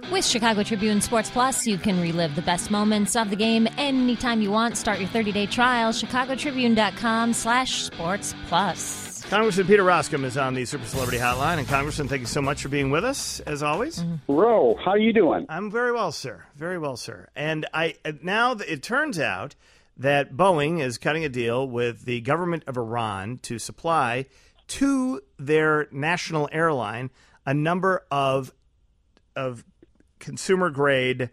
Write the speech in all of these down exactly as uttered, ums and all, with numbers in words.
With Chicago Tribune Sports Plus, you can relive the best moments of the game anytime you want. Start your thirty-day trial, chicagotribune.com slash sports plus. Congressman Peter Roskam is on the Super Celebrity Hotline. And Congressman, thank you so much for being with us, as always. Mm-hmm. Ro, how you doing? I'm very well, sir. Very well, sir. And I now it turns out that Boeing is cutting a deal with the government of Iran to supply to their national airline a number of of consumer-grade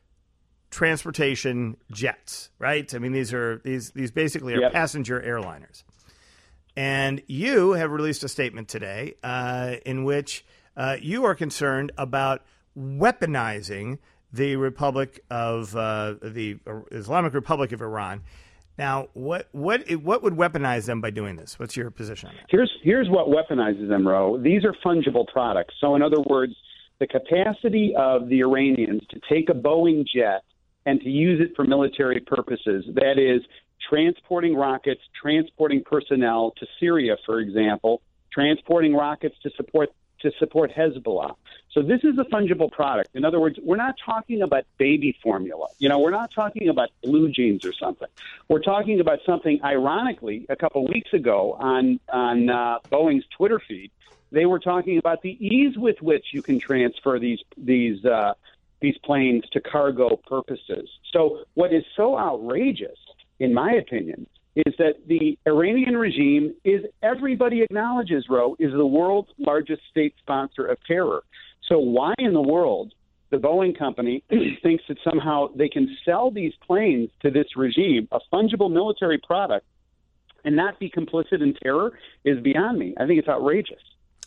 transportation jets, right? I mean, these are these these basically are yep. passenger airliners. And you have released a statement today uh, in which uh, you are concerned about weaponizing the Republic of uh, the Islamic Republic of Iran. Now, what what what would weaponize them by doing this? What's your position on that? Here's here's what weaponizes them, Ro. These are fungible products. So, in other words, the capacity of the Iranians to take a Boeing jet and to use it for military purposes, that is, transporting rockets, transporting personnel to Syria, for example, transporting rockets to support to support Hezbollah. So this is a fungible product. In other words, we're not talking about baby formula. You know, we're not talking about blue jeans or something. We're talking about something, ironically, a couple of weeks ago on, on uh, Boeing's Twitter feed, they were talking about the ease with which you can transfer these these uh, these planes to cargo purposes. So what is so outrageous, in my opinion, is that the Iranian regime is, everybody acknowledges, Ro, is the world's largest state sponsor of terror. So why in the world the Boeing company thinks that somehow they can sell these planes to this regime, a fungible military product, and not be complicit in terror is beyond me. I think it's outrageous.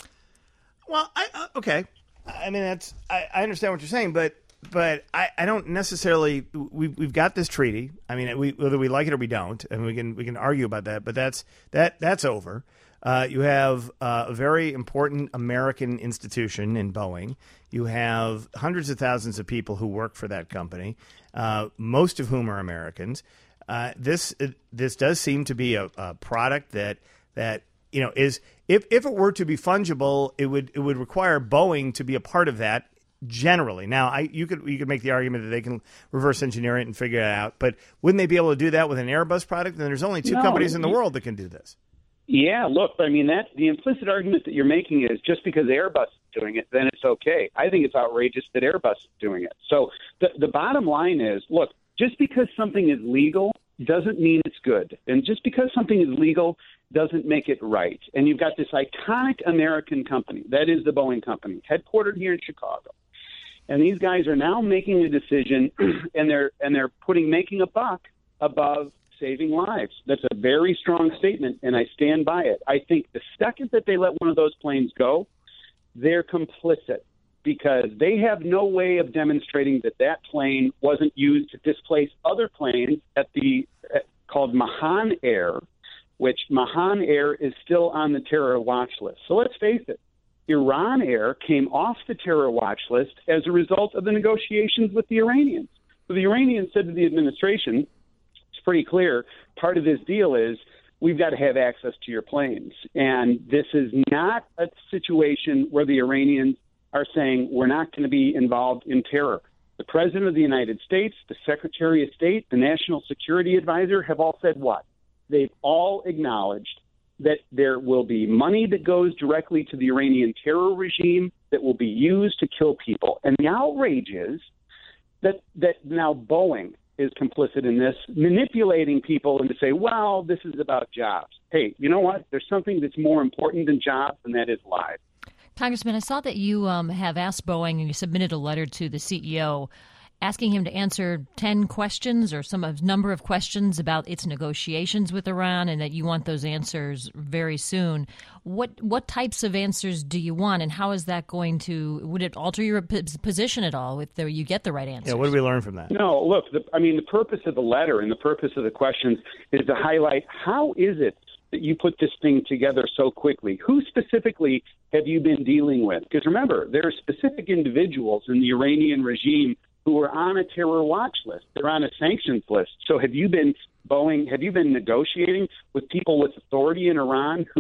Well, I, uh, okay. I mean, that's I, I understand what you're saying, but but I, I don't necessarily. We've we've got this treaty. I mean, we, whether we like it or we don't, and we can we can argue about that. But that's that that's over. Uh, you have uh, a very important American institution in Boeing. You have hundreds of thousands of people who work for that company, uh, most of whom are Americans. Uh, this this does seem to be a, a product that that you know is if if it were to be fungible, it would it would require Boeing to be a part of that. Generally, now I you could you could make the argument that they can reverse engineer it and figure it out, but wouldn't they be able to do that with an Airbus product? And there's only two no, companies in the world that can do this. Yeah, look, I mean, that the implicit argument that you're making is just because Airbus is doing it, then it's okay. I think it's outrageous that Airbus is doing it. So the the bottom line is, look, just because something is legal doesn't mean it's good, and just because something is legal doesn't make it right. And you've got this iconic American company, that is the Boeing company, headquartered here in Chicago. And these guys are now making a decision, and they're and they're putting making a buck above saving lives. That's a very strong statement, and I stand by it. I think the second that they let one of those planes go, they're complicit because they have no way of demonstrating that that plane wasn't used to displace other planes at the at, called Mahan Air, which Mahan Air is still on the terror watch list. So let's face it. Iran Air came off the terror watch list as a result of the negotiations with the Iranians. So the Iranians said to the administration, it's pretty clear, part of this deal is we've got to have access to your planes. And this is not a situation where the Iranians are saying we're not going to be involved in terror. The President of the United States, the Secretary of State, the National Security Advisor have all said what? They've all acknowledged that there will be money that goes directly to the Iranian terror regime that will be used to kill people. And the outrage is that, that now Boeing is complicit in this, manipulating people and to say, well, this is about jobs. Hey, you know what? There's something that's more important than jobs, and that is lives. Congressman, I saw that you um, have asked Boeing and you submitted a letter to the C E O asking him to answer ten questions or some number of questions about its negotiations with Iran, and that you want those answers very soon. What what types of answers do you want, and how is that going to, would it alter your p- position at all if there, you get the right answers? Yeah, what do we learn from that? No, look, the, I mean, the purpose of the letter and the purpose of the questions is to highlight how is it that you put this thing together so quickly? Who specifically have you been dealing with? Because remember, there are specific individuals in the Iranian regime who are on a terror watch list. They're on a sanctions list. So have you been, Boeing, have you been negotiating with people with authority in Iran who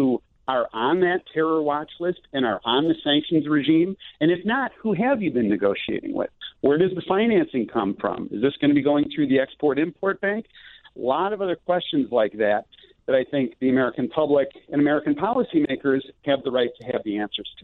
are on that terror watch list and are on the sanctions regime? And if not, who have you been negotiating with? Where does the financing come from? Is this going to be going through the Export-Import Bank? A lot of other questions like that that I think the American public and American policymakers have the right to have the answers to.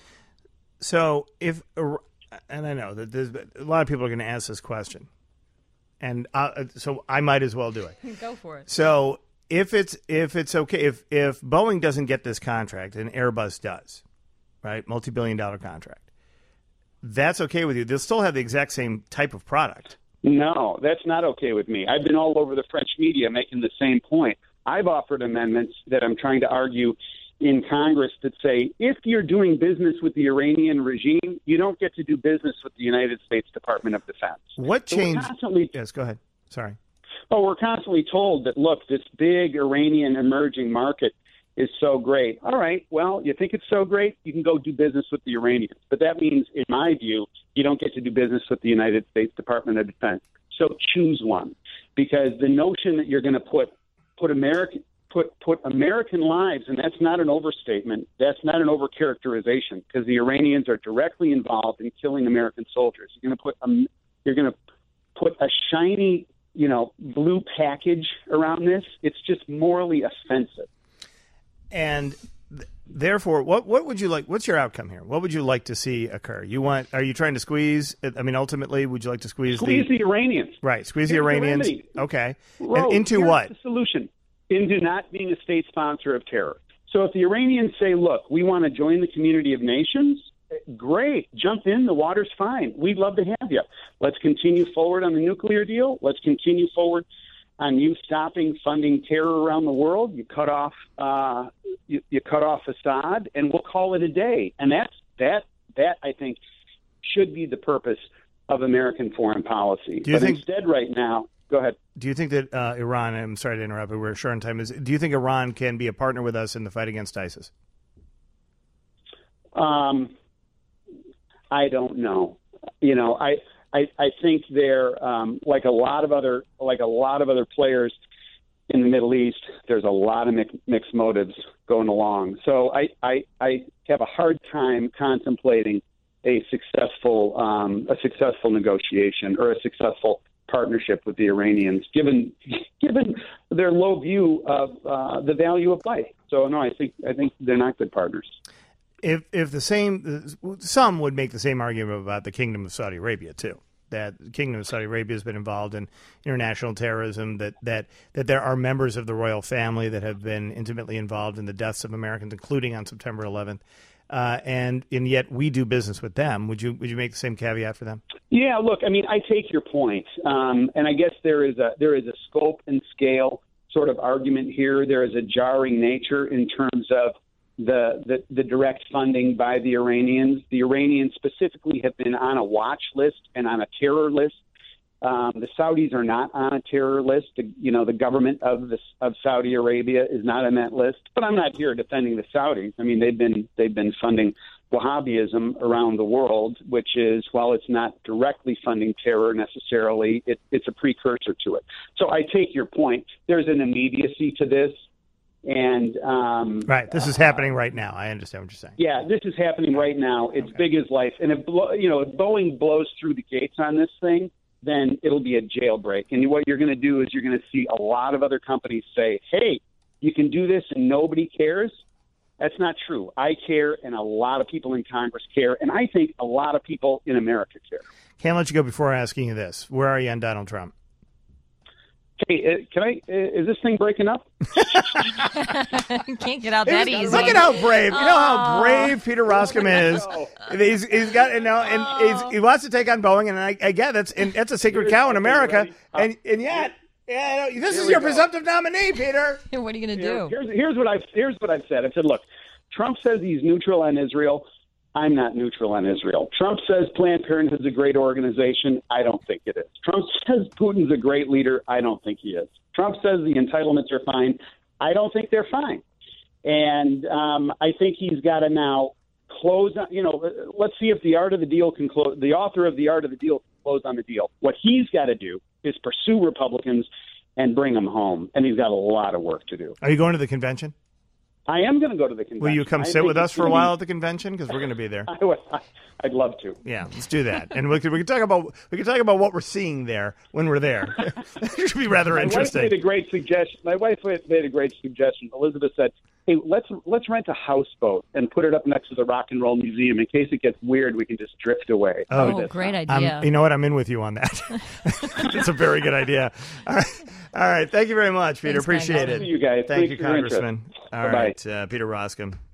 So if, and I know that there's a lot of people are going to ask this question, and I, so I might as well do it. Go for it. So if it's if it's okay, if if Boeing doesn't get this contract and Airbus does, right, multi-billion dollar contract, that's okay with you. They'll still have the exact same type of product. No, that's not okay with me. I've been all over the French media making the same point. I've offered amendments that I'm trying to argue in Congress that say if you're doing business with the Iranian regime, you don't get to do business with the United States Department of Defense. What so changed? Constantly, yes, go ahead. Sorry. Oh, we're constantly told that, look, this big Iranian emerging market is so great. All right, well, you think it's so great, you can go do business with the Iranians. But that means, in my view, you don't get to do business with the United States Department of Defense. So choose one, because the notion that you're going to put put American put put American lives, and that's not an overstatement, that's not an overcharacterization, because the Iranians are directly involved in killing American soldiers. You're going to put um, you're going to put a shiny, you know, blue package around this. It's just morally offensive. And th- therefore, what what would you like? What's your outcome here? What would you like to see occur? You want? Are you trying to squeeze? I mean, ultimately, would you like to squeeze, squeeze the, the Iranians? Right, squeeze Here's the Iranians. The okay, Rose, and into here's what? The solution into not being a state sponsor of terror. So if the Iranians say, "Look, we want to join the community of nations," great, jump in. The water's fine. We'd love to have you. Let's continue forward on the nuclear deal. Let's continue forward on you stopping funding terror around the world. You cut off, uh, you, you cut off Assad, and we'll call it a day. And that's that. That I think should be the purpose of American foreign policy. Do you but think, instead, right now, go ahead. Do you think that uh, Iran? I'm sorry to interrupt, but we're short on time. Is do you think Iran can be a partner with us in the fight against ISIS? Um, I don't know. You know, I. I, I think they're um, like a lot of other like a lot of other players in the Middle East. There's a lot of mix, mixed motives going along. So I, I I have a hard time contemplating a successful um, a successful negotiation or a successful partnership with the Iranians, given given their low view of uh, the value of life. So no, I think I think they're not good partners. If if the same, some would make the same argument about the Kingdom of Saudi Arabia too. That the Kingdom of Saudi Arabia has been involved in international terrorism. That that that there are members of the royal family that have been intimately involved in the deaths of Americans, including on September eleventh. Uh, and and yet we do business with them. Would you would you make the same caveat for them? Yeah, look, I mean, I take your point, um, and I guess there is a there is a scope and scale sort of argument here. There is a jarring nature in terms of The, the the direct funding by the Iranians. The Iranians specifically have been on a watch list and on a terror list. Um, the Saudis are not on a terror list. The, you know, the government of the, of Saudi Arabia is not on that list. But I'm not here defending the Saudis. I mean, they've been they've been funding Wahhabism around the world, which is, while it's not directly funding terror necessarily, it, it's a precursor to it. So I take your point. There's an immediacy to this. And um, right, this is uh, happening right now. I understand what you're saying. Yeah, this is happening right now. It's okay. Big as life. And if you know, if Boeing blows through the gates on this thing, then it'll be a jailbreak. And what you're going to do is you're going to see a lot of other companies say, "Hey, you can do this, and nobody cares." That's not true. I care, and a lot of people in Congress care, and I think a lot of people in America care. Can't let you go before asking you this: where are you on Donald Trump? Hey, can I? Is this thing breaking up? Can't get out that easy. Look at how brave. You know how brave Peter Roskam is. He's, he's got you know, and he's, he wants to take on Boeing, and I, I get that's and that's a sacred cow in America, and and yet, yeah, this is your presumptive nominee, Peter. What are you going to do? Here's here's what I've here's what I've said. I said, look, Trump says he's neutral on Israel. I'm not neutral on Israel. Trump says Planned Parenthood is a great organization. I don't think it is. Trump says Putin's a great leader. I don't think he is. Trump says the entitlements are fine. I don't think they're fine. And um, I think he's got to now close on, you know, let's see if the art of the deal can close, the author of the art of the deal can close on the deal. What he's got to do is pursue Republicans and bring them home. And he's got a lot of work to do. Are you going to the convention? I am going to go to the convention. Will you come I sit think with us it's for a gonna while be- at the convention? Because we're going to be there. I would, I'd love to. Yeah, let's do that, and we can we can talk about we can talk about what we're seeing there when we're there. It should be rather My interesting. wife made a great suggestion. My wife made a great suggestion. Elizabeth said, "Hey, let's let's rent a houseboat and put it up next to the Rock and Roll Museum in case it gets weird. We can just drift away." Oh, How does Oh, that great sound? idea. Um, you know what? I'm in with you on that. It's a very good idea. All right. All right. Thank you very much, Peter. Thanks, Appreciate Congressman. it. Thank you, guys. Thank Thanks you, for your interest. Congressman. All Bye-bye. right. Uh, Peter Roskam.